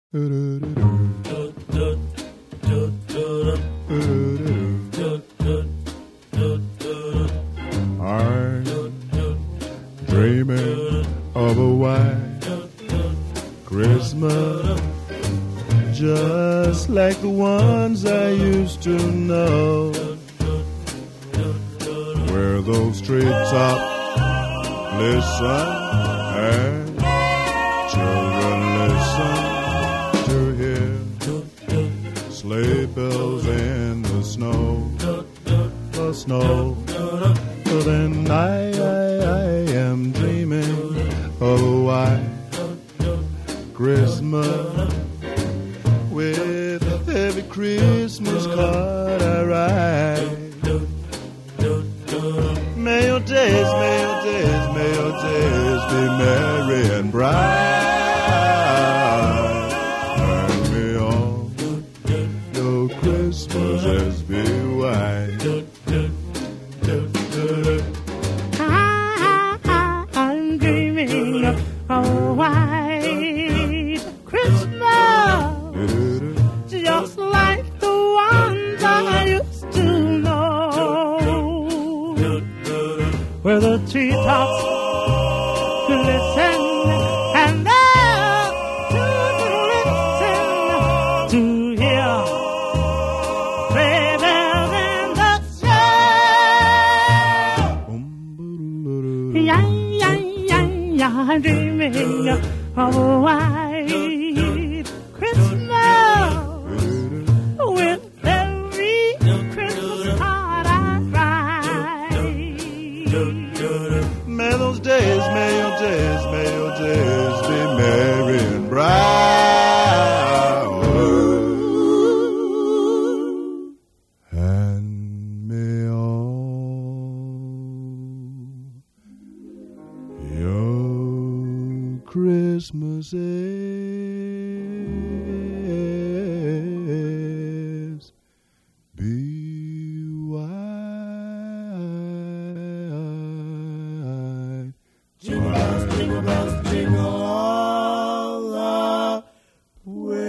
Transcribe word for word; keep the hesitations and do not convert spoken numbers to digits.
I'm dreaming of a white Christmas, just like the ones I used to know, where those treetops listen and children listen to hear sleigh bells in the snow, the snow. So then I, I, I am dreaming of a white Christmas, with every Christmas card I write. May your days, may your days, may your days be merry and bright, and may all your Christmases be white. I'm dreaming of a white Christmas, just like the ones I used to know, where the treetops listen and the children listen to hear sleigh bells in the snow. Yeah, yeah, yeah, yeah, I'm dreaming of a white Christmas, with every Christmas card I write. May those days, may your days, may your days be merry and bright, and may all your Christmases be white. Jingle bells, jingle bells, jingle all the way.